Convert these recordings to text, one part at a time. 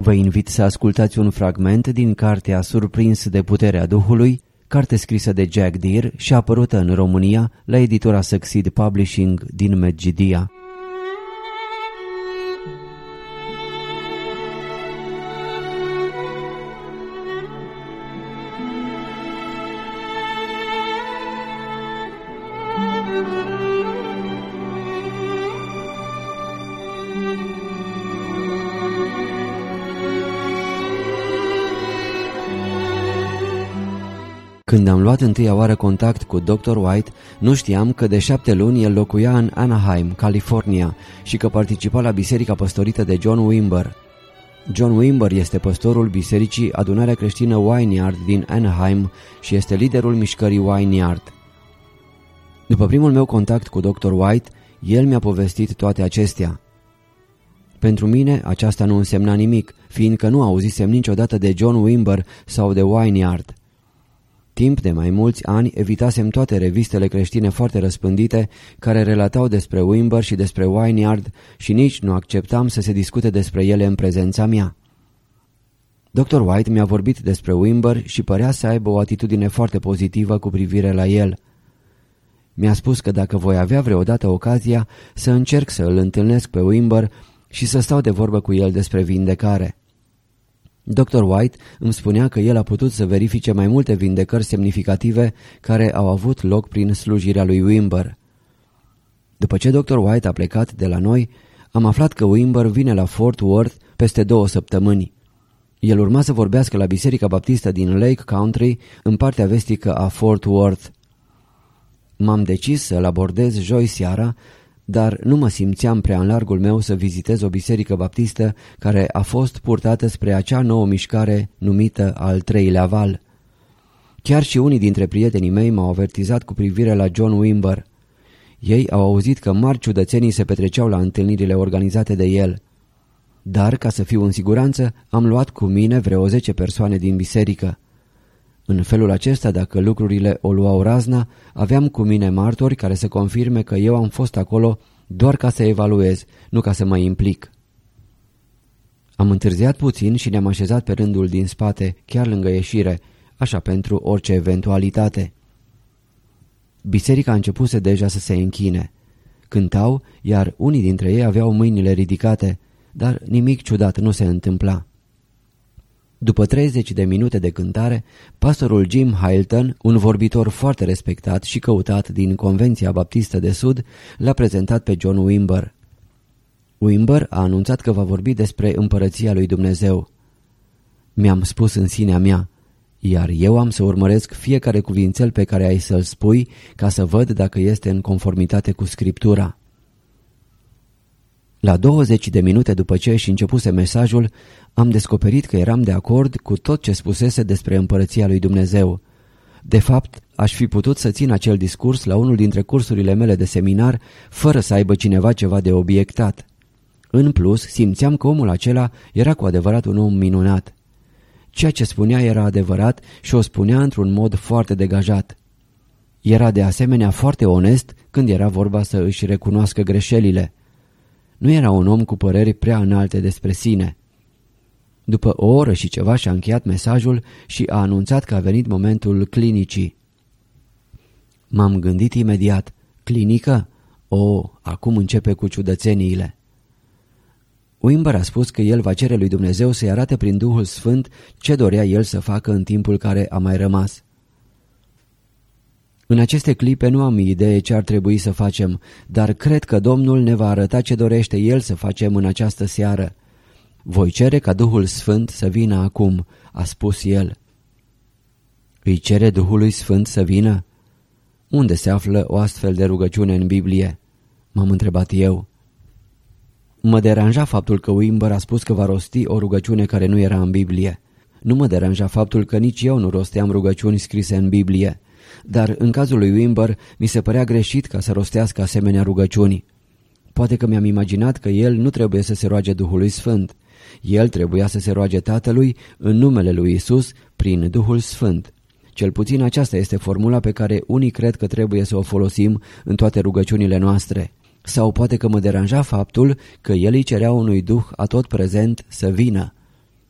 Vă invit să ascultați un fragment din cartea Surprins de puterea Duhului, carte scrisă de Jack Deere și apărută în România la editura Succeed Publishing din Medgidia. Când am luat întâia oară contact cu Dr. White, nu știam că de 7 luni el locuia în Anaheim, California, și că participa la biserica păstorită de John Wimber. John Wimber este păstorul bisericii Adunarea Creștină Vineyard din Anaheim și este liderul mișcării Vineyard. După primul meu contact cu Dr. White, el mi-a povestit toate acestea. Pentru mine aceasta nu însemna nimic, fiindcă nu auzisem niciodată de John Wimber sau de Vineyard. Timp de mai mulți ani evitasem toate revistele creștine foarte răspândite care relatau despre Wimber și despre Vineyard și nici nu acceptam să se discute despre ele în prezența mea. Dr. White mi-a vorbit despre Wimber și părea să aibă o atitudine foarte pozitivă cu privire la el. Mi-a spus că dacă voi avea vreodată ocazia să încerc să îl întâlnesc pe Wimber și să stau de vorbă cu el despre vindecare. Dr. White îmi spunea că el a putut să verifice mai multe vindecări semnificative care au avut loc prin slujirea lui Wimber. După ce Dr. White a plecat de la noi, am aflat că Wimber vine la Fort Worth peste 2 săptămâni. El urma să vorbească la Biserica Baptistă din Lake Country, în partea vestică a Fort Worth. M-am decis să-l abordez joi seara, dar nu mă simțeam prea în largul meu să vizitez o biserică baptistă care a fost purtată spre acea nouă mișcare numită al treilea val. Chiar și unii dintre prietenii mei m-au avertizat cu privire la John Wimber. Ei au auzit că mari ciudățenii se petreceau la întâlnirile organizate de el. Dar, ca să fiu în siguranță, am luat cu mine vreo 10 persoane din biserică. În felul acesta, dacă lucrurile o luau razna, aveam cu mine martori care să confirme că eu am fost acolo doar ca să evaluez, nu ca să mă implic. Am întârziat puțin și ne-am așezat pe rândul din spate, chiar lângă ieșire, așa pentru orice eventualitate. Biserica începuse deja să se închine. Cântau, iar unii dintre ei aveau mâinile ridicate, dar nimic ciudat nu se întâmpla. După 30 de minute de cântare, pastorul Jim Hilton, un vorbitor foarte respectat și căutat din Convenția Baptistă de Sud, l-a prezentat pe John Wimber. Wimber a anunțat că va vorbi despre împărăția lui Dumnezeu. Mi-am spus în sinea mea, iar eu am să urmăresc fiecare cuvințel pe care ai să-l spui ca să văd dacă este în conformitate cu Scriptura. La 20 de minute după ce își începuse mesajul, am descoperit că eram de acord cu tot ce spusese despre împărăția lui Dumnezeu. De fapt, aș fi putut să țin acel discurs la unul dintre cursurile mele de seminar, fără să aibă cineva ceva de obiectat. În plus, simțeam că omul acela era cu adevărat un om minunat. Ceea ce spunea era adevărat și o spunea într-un mod foarte degajat. Era de asemenea foarte onest când era vorba să își recunoască greșelile. Nu era un om cu păreri prea înalte despre sine. După o oră și ceva și-a încheiat mesajul și a anunțat că a venit momentul clinicii. M-am gândit imediat, clinică? Acum începe cu ciudățeniile. Wimber a spus că el va cere lui Dumnezeu să-i arate prin Duhul Sfânt ce dorea el să facă în timpul care a mai rămas. În aceste clipe nu am idee ce ar trebui să facem, dar cred că Domnul ne va arăta ce dorește El să facem în această seară. Voi cere ca Duhul Sfânt să vină acum, a spus el. Îi cere Duhului Sfânt să vină? Unde se află o astfel de rugăciune în Biblie? M-am întrebat eu. Mă deranja faptul că Wimber a spus că va rosti o rugăciune care nu era în Biblie. Nu mă deranja faptul că nici eu nu rosteam rugăciuni scrise în Biblie. Dar în cazul lui Wimber mi se părea greșit ca să rostească asemenea rugăciuni. Poate că mi-am imaginat că el nu trebuie să se roage Duhului Sfânt. El trebuia să se roage Tatălui în numele lui Isus prin Duhul Sfânt. Cel puțin aceasta este formula pe care unii cred că trebuie să o folosim în toate rugăciunile noastre. Sau poate că mă deranja faptul că el îi cerea unui Duh atot prezent să vină.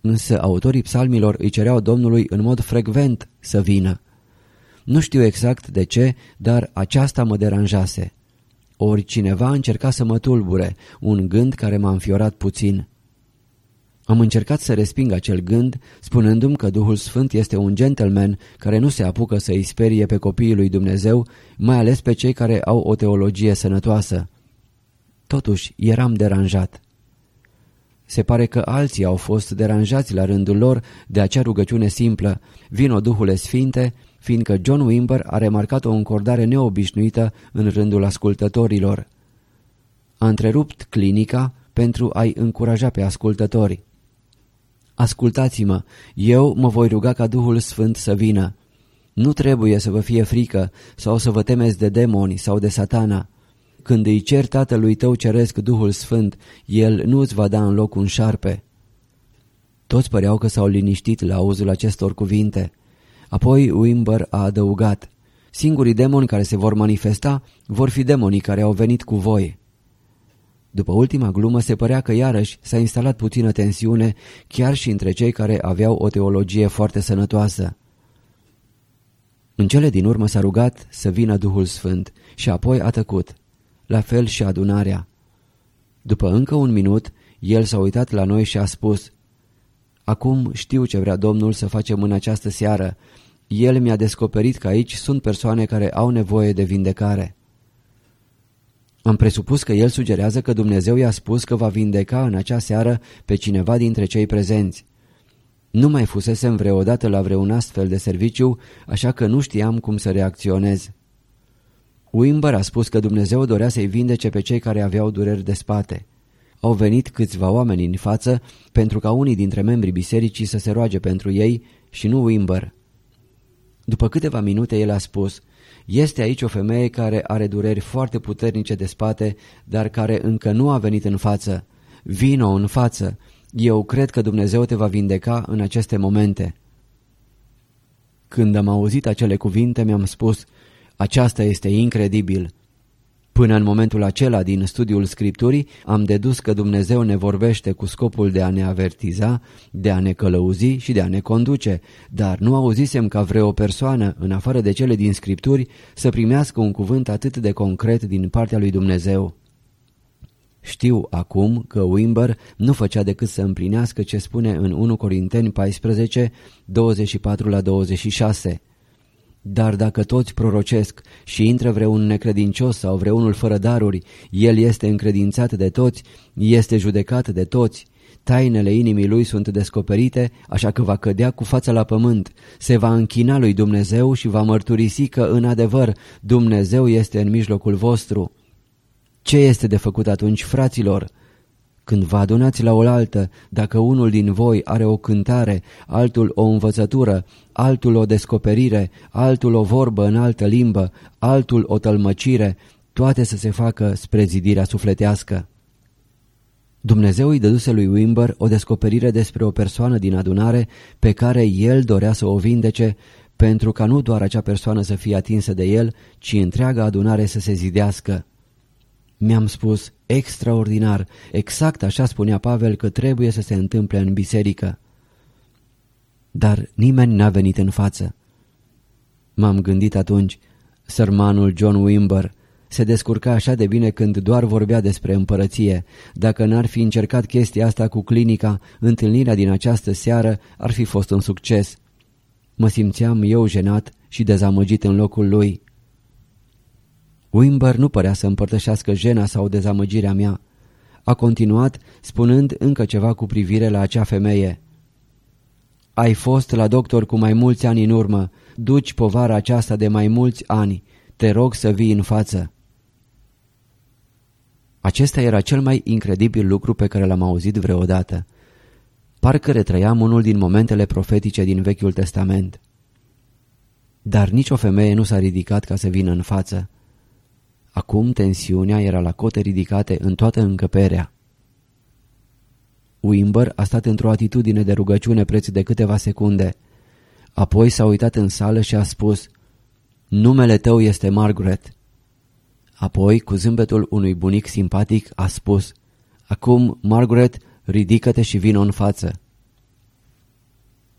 însă autorii psalmilor îi cereau Domnului în mod frecvent să vină. Nu știu exact de ce, dar aceasta mă deranjase. Ori cineva încerca să mă tulbure, un gând care m-a înfiorat puțin. Am încercat să resping acel gând, spunându-mi că Duhul Sfânt este un gentleman care nu se apucă să îi sperie pe copiii lui Dumnezeu, mai ales pe cei care au o teologie sănătoasă. Totuși, eram deranjat. Se pare că alții au fost deranjați la rândul lor de acea rugăciune simplă: vino Duhule Sfinte, fiindcă John Wimber a remarcat o încordare neobișnuită în rândul ascultătorilor. A întrerupt clinica pentru a-i încuraja pe ascultători. Ascultați-mă, eu mă voi ruga ca Duhul Sfânt să vină. Nu trebuie să vă fie frică sau să vă temeți de demoni sau de Satana. Când îi ceri Tatălui tău ceresc Duhul Sfânt, El nu îți va da în loc un șarpe. Toți păreau că s-au liniștit la auzul acestor cuvinte. Apoi Wimber a adăugat: singurii demoni care se vor manifesta vor fi demonii care au venit cu voi. După ultima glumă se părea că iarăși s-a instalat puțină tensiune chiar și între cei care aveau o teologie foarte sănătoasă. În cele din urmă s-a rugat să vină Duhul Sfânt și apoi a tăcut. La fel și adunarea. După încă un minut, el s-a uitat la noi și a spus: acum știu ce vrea Domnul să facem în această seară. El mi-a descoperit că aici sunt persoane care au nevoie de vindecare. Am presupus că el sugerează că Dumnezeu i-a spus că va vindeca în acea seară pe cineva dintre cei prezenți. Nu mai fusesem vreodată la vreun astfel de serviciu, așa că nu știam cum să reacționez. Wimber a spus că Dumnezeu dorea să-i vindece pe cei care aveau dureri de spate. Au venit câțiva oameni în față pentru ca unii dintre membrii bisericii să se roage pentru ei și nu Wimber. După câteva minute el a spus: este aici o femeie care are dureri foarte puternice de spate, dar care încă nu a venit în față. Vino în față. Eu cred că Dumnezeu te va vindeca în aceste momente. Când am auzit acele cuvinte, mi-am spus: aceasta este incredibil. Până în momentul acela din studiul Scripturii am dedus că Dumnezeu ne vorbește cu scopul de a ne avertiza, de a ne călăuzi și de a ne conduce, dar nu auzisem ca vreo persoană, în afară de cele din Scripturi, să primească un cuvânt atât de concret din partea lui Dumnezeu. Știu acum că Wimber nu făcea decât să împlinească ce spune în 1 Corinteni 14, 24-26. Dar dacă toți prorocesc și intră vreun necredincios sau vreunul fără daruri, el este încredințat de toți, este judecat de toți. Tainele inimii lui sunt descoperite, așa că va cădea cu fața la pământ, se va închina lui Dumnezeu și va mărturisi că, în adevăr, Dumnezeu este în mijlocul vostru. Ce este de făcut atunci, fraților? Când vă adunați la oaltă, dacă unul din voi are o cântare, altul o învățătură, altul o descoperire, altul o vorbă în altă limbă, altul o tălmăcire, toate să se facă spre zidirea sufletească. Dumnezeu îi dăduse lui Wimber o descoperire despre o persoană din adunare pe care el dorea să o vindece, pentru ca nu doar acea persoană să fie atinsă de el, ci întreaga adunare să se zidească. Mi-am spus: extraordinar, exact așa spunea Pavel că trebuie să se întâmple în biserică. Dar nimeni n-a venit în față. M-am gândit atunci: sărmanul John Wimber se descurca așa de bine când doar vorbea despre împărăție. Dacă n-ar fi încercat chestia asta cu clinica, întâlnirea din această seară ar fi fost un succes. Mă simțeam eu jenat și dezamăgit în locul lui. Wimber nu părea să împărtășească jena sau dezamăgirea mea. A continuat spunând încă ceva cu privire la acea femeie. Ai fost la doctor cu mai mulți ani în urmă, duci povara aceasta de mai mulți ani, te rog să vii în față. Acesta era cel mai incredibil lucru pe care l-am auzit vreodată. Parcă retrăiam unul din momentele profetice din Vechiul Testament. Dar nicio femeie nu s-a ridicat ca să vină în față. Acum tensiunea era la cote ridicate în toată încăperea. Wimber a stat într-o atitudine de rugăciune preț de câteva secunde. Apoi s-a uitat în sală și a spus: numele tău este Margaret. Apoi, cu zâmbetul unui bunic simpatic, a spus: acum, Margaret, ridică-te și vino în față.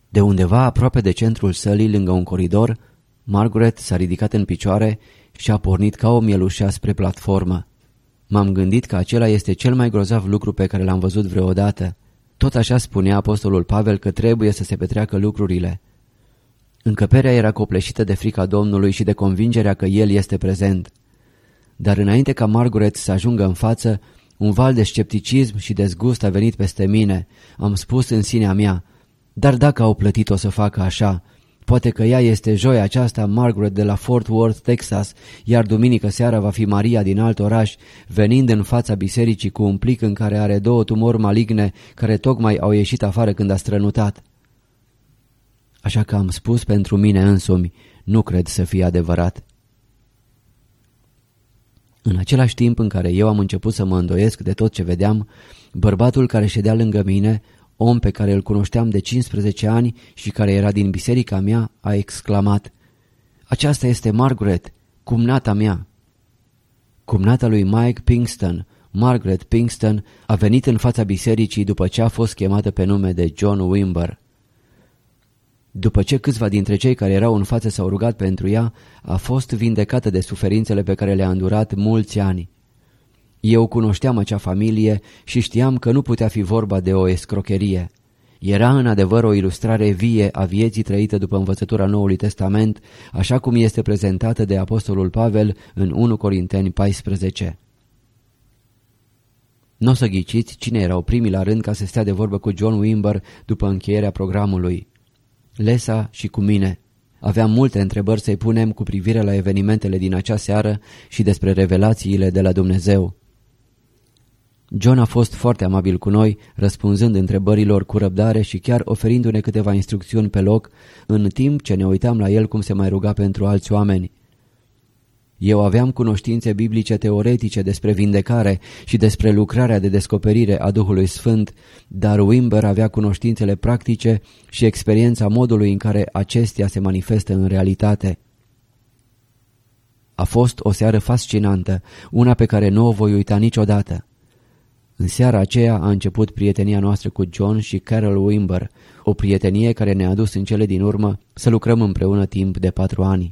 De undeva aproape de centrul sălii, lângă un coridor, Margaret s-a ridicat în picioare și a pornit ca o mielușea spre platformă. M-am gândit că acela este cel mai grozav lucru pe care l-am văzut vreodată. Tot așa spunea apostolul Pavel că trebuie să se petreacă lucrurile. Încăperea era copleșită de frica Domnului și de convingerea că El este prezent. Dar înainte ca Margaret să ajungă în față, un val de scepticism și dezgust a venit peste mine. Am spus în sinea mea, dar dacă au plătit-o să facă așa, poate că ea este joia aceasta Margaret de la Fort Worth, Texas, iar duminică seara va fi Maria din alt oraș, venind în fața bisericii cu un plic în care are 2 tumori maligne care tocmai au ieșit afară când a strănutat. Așa că am spus pentru mine însumi, nu cred să fie adevărat. În același timp în care eu am început să mă îndoiesc de tot ce vedeam, bărbatul care ședea lângă mine, om pe care îl cunoșteam de 15 ani și care era din biserica mea, a exclamat: "Aceasta este Margaret, cumnata mea." Cumnata lui Mike Pinkston, Margaret Pinkston, a venit în fața bisericii după ce a fost chemată pe nume de John Wimber. După ce câțiva dintre cei care erau în față s-au rugat pentru ea, a fost vindecată de suferințele pe care le-a îndurat mulți ani. Eu cunoșteam acea familie și știam că nu putea fi vorba de o escrocherie. Era în adevăr o ilustrare vie a vieții trăite după învățătura Noului Testament, așa cum este prezentată de apostolul Pavel în 1 Corinteni 14. N-o să ghiciți cine erau primii la rând ca să stea de vorbă cu John Wimber după încheierea programului. Lesa și cu mine. Aveam multe întrebări să-i punem cu privire la evenimentele din acea seară și despre revelațiile de la Dumnezeu. John a fost foarte amabil cu noi, răspunzând întrebărilor cu răbdare și chiar oferindu-ne câteva instrucțiuni pe loc, în timp ce ne uitam la el cum se mai ruga pentru alți oameni. Eu aveam cunoștințe biblice teoretice despre vindecare și despre lucrarea de descoperire a Duhului Sfânt, dar Wimber avea cunoștințele practice și experiența modului în care acestea se manifestă în realitate. A fost o seară fascinantă, una pe care nu o voi uita niciodată. În seara aceea a început prietenia noastră cu John și Carol Wimber, o prietenie care ne-a dus în cele din urmă să lucrăm împreună timp de 4 ani.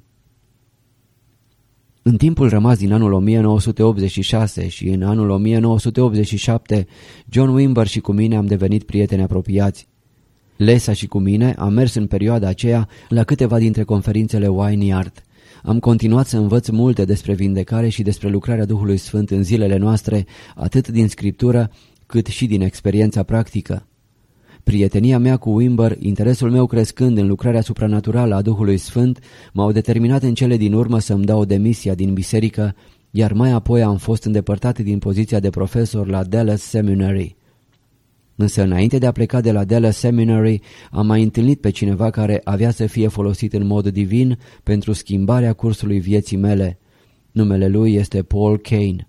În timpul rămas din anul 1986 și în anul 1987, John Wimber și cu mine am devenit prieteni apropiați. Lesa și cu mine am mers în perioada aceea la câteva dintre conferințele Wynyard. Am continuat să învăț multe despre vindecare și despre lucrarea Duhului Sfânt în zilele noastre, atât din Scriptură cât și din experiența practică. Prietenia mea cu Wimber, interesul meu crescând în lucrarea supranaturală a Duhului Sfânt, m-au determinat în cele din urmă să-mi dau demisia din biserică, iar mai apoi am fost îndepărtat din poziția de profesor la Dallas Seminary. Însă înainte de a pleca de la Dallas Seminary, am mai întâlnit pe cineva care avea să fie folosit în mod divin pentru schimbarea cursului vieții mele. Numele lui este Paul Cain.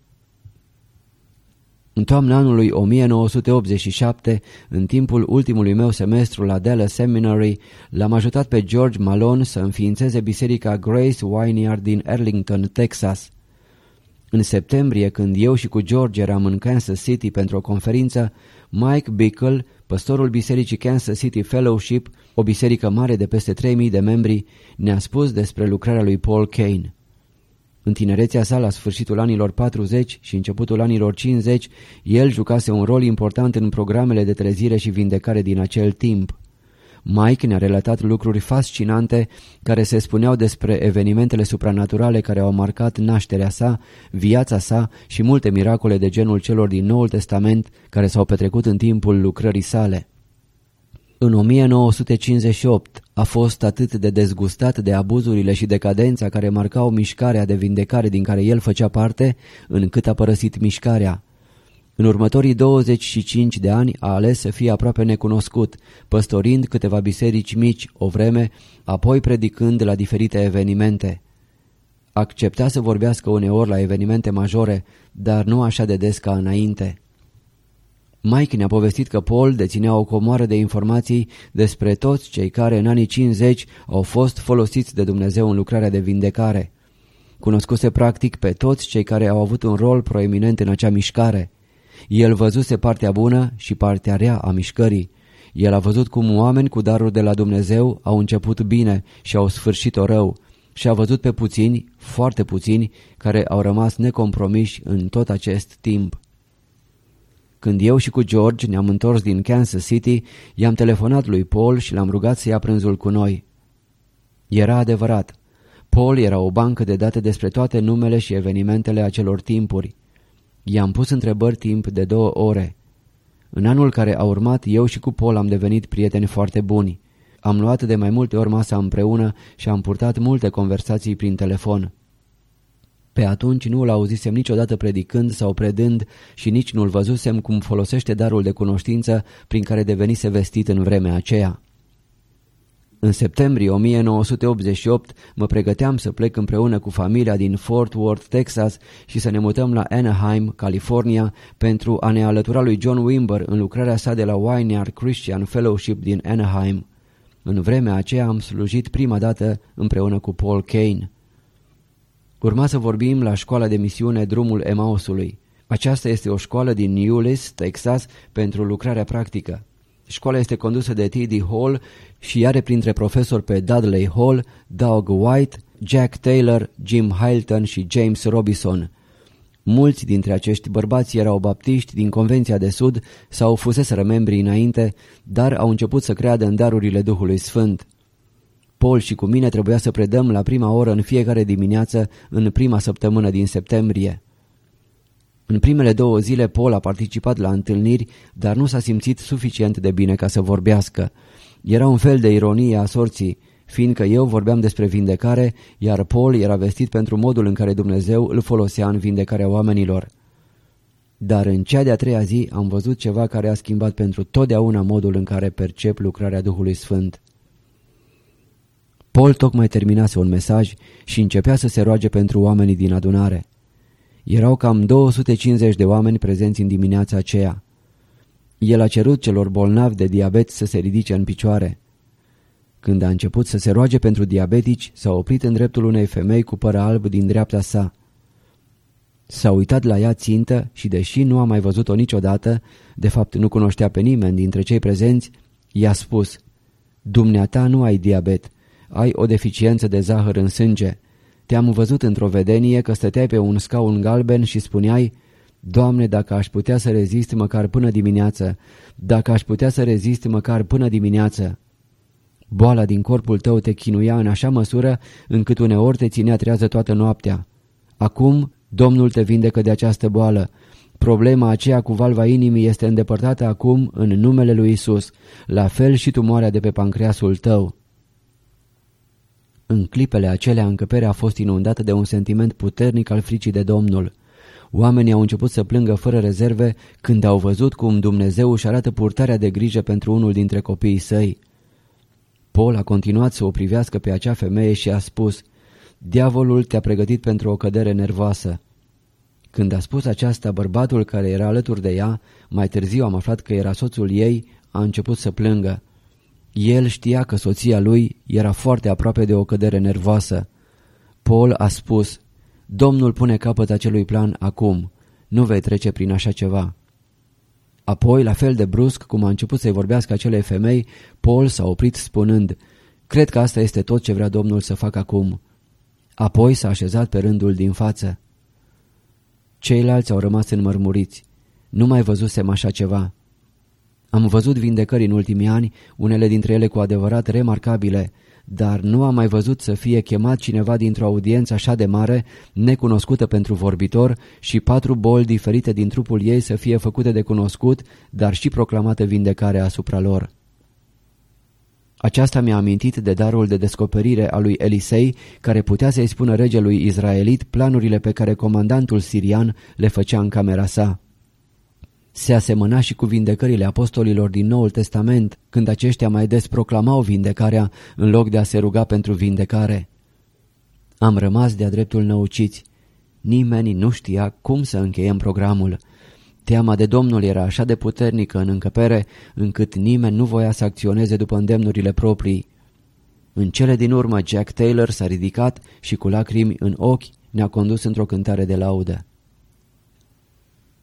În toamna anului 1987, în timpul ultimului meu semestru la Dallas Seminary, l-am ajutat pe George Malone să înființeze biserica Grace Wynyard din Arlington, Texas. În septembrie, când eu și cu George eram în Kansas City pentru o conferință, Mike Bickle, păstorul bisericii Kansas City Fellowship, o biserică mare de peste 3000 de membri, ne-a spus despre lucrarea lui Paul Cain. În tinerețea sa, la sfârșitul anilor 40 și începutul anilor 50, el jucase un rol important în programele de trezire și vindecare din acel timp. Mike ne-a relatat lucruri fascinante care se spuneau despre evenimentele supranaturale care au marcat nașterea sa, viața sa și multe miracole de genul celor din Noul Testament care s-au petrecut în timpul lucrării sale. În 1958 a fost atât de dezgustat de abuzurile și decadența care marcau mișcarea de vindecare din care el făcea parte, încât a părăsit mișcarea. În următorii 25 de ani a ales să fie aproape necunoscut, păstorind câteva biserici mici o vreme, apoi predicând la diferite evenimente. Accepta să vorbească uneori la evenimente majore, dar nu așa de des ca înainte. Mike ne-a povestit că Paul deținea o comoară de informații despre toți cei care în anii 50 au fost folosiți de Dumnezeu în lucrarea de vindecare. Cunoscuse practic pe toți cei care au avut un rol proeminent în acea mișcare. El văzuse partea bună și partea rea a mișcării. El a văzut cum oameni cu daruri de la Dumnezeu au început bine și au sfârșit-o rău și a văzut pe puțini, foarte puțini, care au rămas necompromiși în tot acest timp. Când eu și cu George ne-am întors din Kansas City, i-am telefonat lui Paul și l-am rugat să ia prânzul cu noi. Era adevărat. Paul era o bancă de date despre toate numele și evenimentele acelor timpuri. I-am pus întrebări timp de 2 ore. În anul care a urmat, eu și cu Paul am devenit prieteni foarte buni. Am luat de mai multe ori masa împreună și am purtat multe conversații prin telefon. Pe atunci nu-l auzisem niciodată predicând sau predând și nici nu-l văzusem cum folosește darul de cunoștință prin care devenise vestit în vremea aceea. În septembrie 1988 mă pregăteam să plec împreună cu familia din Fort Worth, Texas și să ne mutăm la Anaheim, California, pentru a ne alătura lui John Wimber în lucrarea sa de la Vineyard Christian Fellowship din Anaheim. În vremea aceea am slujit prima dată împreună cu Paul Kane. Urma să vorbim la școala de misiune Drumul Emausului. Aceasta este o școală din Euless, Texas, pentru lucrarea practică. Școala este condusă de T.D. Hall și are printre profesori pe Dudley Hall, Doug White, Jack Taylor, Jim Hilton și James Robinson. Mulți dintre acești bărbați erau baptiști din Convenția de Sud sau fuseseră membri înainte, dar au început să creadă în darurile Duhului Sfânt. Paul și cu mine trebuia să predăm la prima oră în fiecare dimineață în prima săptămână din septembrie. În primele 2 zile Paul a participat la întâlniri, dar nu s-a simțit suficient de bine ca să vorbească. Era un fel de ironie a sorții, fiindcă eu vorbeam despre vindecare, iar Paul era vestit pentru modul în care Dumnezeu îl folosea în vindecarea oamenilor. Dar în cea de-a 3-a zi am văzut ceva care a schimbat pentru totdeauna modul în care percep lucrarea Duhului Sfânt. Paul tocmai terminase un mesaj și începea să se roage pentru oamenii din adunare. Erau cam 250 de oameni prezenți în dimineața aceea. El a cerut celor bolnavi de diabet să se ridice în picioare. Când a început să se roage pentru diabetici, s-a oprit în dreptul unei femei cu păr alb din dreapta sa. S-a uitat la ea țintă și, deși nu a mai văzut-o niciodată, de fapt nu cunoștea pe nimeni dintre cei prezenți, i-a spus: "Dumneata nu ai diabet, ai o deficiență de zahăr în sânge. Te-am văzut într-o vedenie că stăteai pe un scaun galben și spuneai: Doamne, dacă aș putea să rezist măcar până dimineață, dacă aș putea să rezist măcar până dimineață." Boala din corpul tău te chinuia în așa măsură încât uneori te ținea trează toată noaptea. Acum Domnul te vindecă de această boală. Problema aceea cu valva inimii este îndepărtată acum în numele lui Isus, la fel și tumoarea de pe pancreasul tău. În clipele acelea, încăperea a fost inundată de un sentiment puternic al fricii de Domnul. Oamenii au început să plângă fără rezerve când au văzut cum Dumnezeu își arată purtarea de grijă pentru unul dintre copiii săi. Paul a continuat să o privească pe acea femeie și a spus: "Diavolul te-a pregătit pentru o cădere nervoasă." Când a spus aceasta, bărbatul care era alături de ea, mai târziu am aflat că era soțul ei, a început să plângă. El știa că soția lui era foarte aproape de o cădere nervoasă. Paul a spus: "Domnul pune capăt acelui plan acum. Nu vei trece prin așa ceva." Apoi, la fel de brusc cum a început să-i vorbească acelei femei, Paul s-a oprit spunând: "Cred că asta este tot ce vrea Domnul să facă acum." Apoi s-a așezat pe rândul din față. Ceilalți au rămas înmărmuriți. Nu mai văzusem așa ceva. Am văzut vindecări în ultimii ani, unele dintre ele cu adevărat remarcabile, dar nu am mai văzut să fie chemat cineva dintr-o audiență așa de mare, necunoscută pentru vorbitor, și 4 boli diferite din trupul ei să fie făcute de cunoscut, dar și proclamată vindecarea asupra lor. Aceasta mi-a amintit de darul de descoperire a lui Elisei, care putea să-i spună regelui izraelit planurile pe care comandantul sirian le făcea în camera sa. Se asemăna și cu vindecările apostolilor din Noul Testament, când aceștia mai des proclamau vindecarea în loc de a se ruga pentru vindecare. Am rămas de-a dreptul năuciți. Nimeni nu știa cum să încheiem programul. Teama de Domnul era așa de puternică în încăpere, încât nimeni nu voia să acționeze după îndemnurile proprii. În cele din urmă, Jack Taylor s-a ridicat și cu lacrimi în ochi ne-a condus într-o cântare de laudă.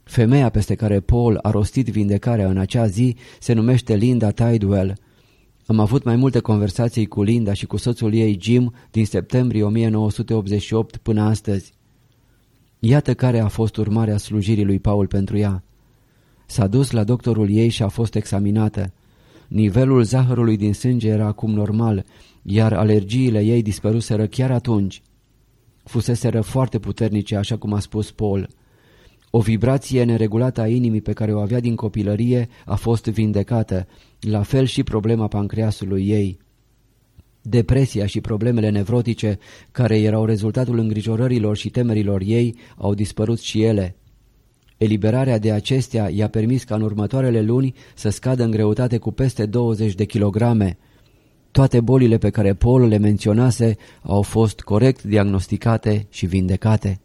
Femeia peste care Paul a rostit vindecarea în acea zi se numește Linda Tidwell. Am avut mai multe conversații cu Linda și cu soțul ei Jim din septembrie 1988 până astăzi. Iată care a fost urmarea slujirii lui Paul pentru ea. S-a dus la doctorul ei și a fost examinată. Nivelul zahărului din sânge era acum normal, iar alergiile ei dispăruseră chiar atunci. Fuseseră foarte puternice, așa cum a spus Paul. O vibrație neregulată a inimii pe care o avea din copilărie a fost vindecată, la fel și problema pancreasului ei. Depresia și problemele nevrotice, care erau rezultatul îngrijorărilor și temerilor ei, au dispărut și ele. Eliberarea de acestea i-a permis ca în următoarele luni să scadă în greutate cu peste 20 de kilograme. Toate bolile pe care Paul le menționase au fost corect diagnosticate și vindecate.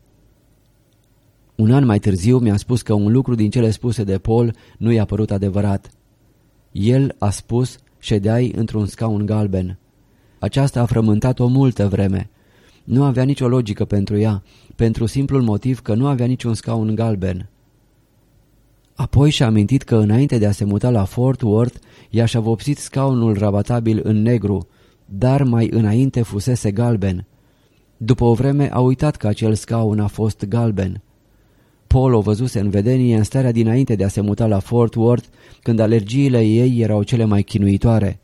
Un an mai târziu mi-a spus că un lucru din cele spuse de Paul nu i-a părut adevărat. El a spus: ședeai într-un scaun galben. Aceasta a frământat-o multă vreme. Nu avea nicio logică pentru ea, pentru simplul motiv că nu avea niciun scaun galben. Apoi și-a amintit că înainte de a se muta la Fort Worth, i-a și-a vopsit scaunul rabatabil în negru, dar mai înainte fusese galben. După o vreme a uitat că acel scaun a fost galben. Paul o văzuse în vedenie în starea dinainte de a se muta la Fort Worth, când alergiile ei erau cele mai chinuitoare.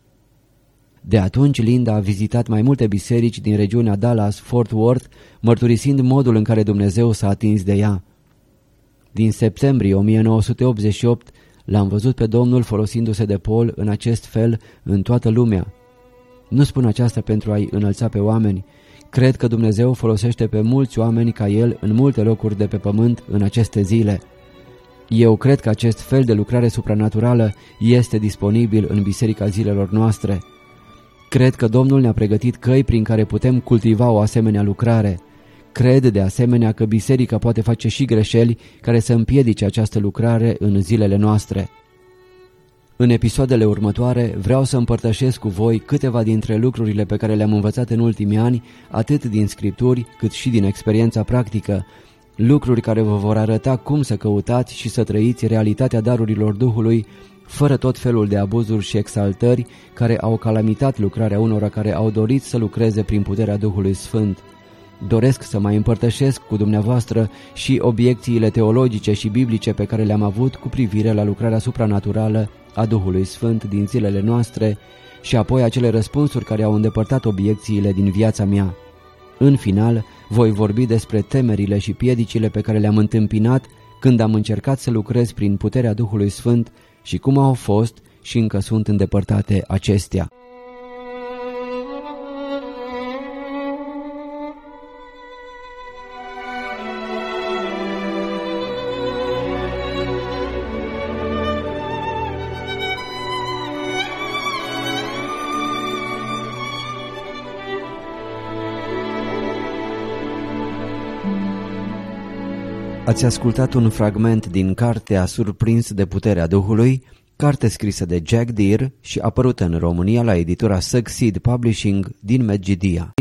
De atunci Linda a vizitat mai multe biserici din regiunea Dallas-Fort Worth, mărturisind modul în care Dumnezeu s-a atins de ea. Din septembrie 1988 l-am văzut pe Domnul folosindu-se de Paul în acest fel în toată lumea. Nu spun aceasta pentru a-i înălța pe oameni. Cred că Dumnezeu folosește pe mulți oameni ca El în multe locuri de pe pământ în aceste zile. Eu cred că acest fel de lucrare supranaturală este disponibil în biserica zilelor noastre. Cred că Domnul ne-a pregătit căi prin care putem cultiva o asemenea lucrare. Cred de asemenea că biserica poate face și greșeli care să împiedice această lucrare în zilele noastre. În episoadele următoare vreau să împărtășesc cu voi câteva dintre lucrurile pe care le-am învățat în ultimii ani, atât din scripturi cât și din experiența practică, lucruri care vă vor arăta cum să căutați și să trăiți realitatea darurilor Duhului, fără tot felul de abuzuri și exaltări care au calamitat lucrarea unora care au dorit să lucreze prin puterea Duhului Sfânt. Doresc să mai împărtășesc cu dumneavoastră și obiecțiile teologice și biblice pe care le-am avut cu privire la lucrarea supranaturală a Duhului Sfânt din zilele noastre și apoi acele răspunsuri care au îndepărtat obiecțiile din viața mea. În final, voi vorbi despre temerile și piedicile pe care le-am întâmpinat când am încercat să lucrez prin puterea Duhului Sfânt și cum au fost și încă sunt îndepărtate acestea. Ați ascultat un fragment din cartea Surprins de puterea Duhului, carte scrisă de Jack Deere și apărută în România la editura Succeed Publishing din Medgidia.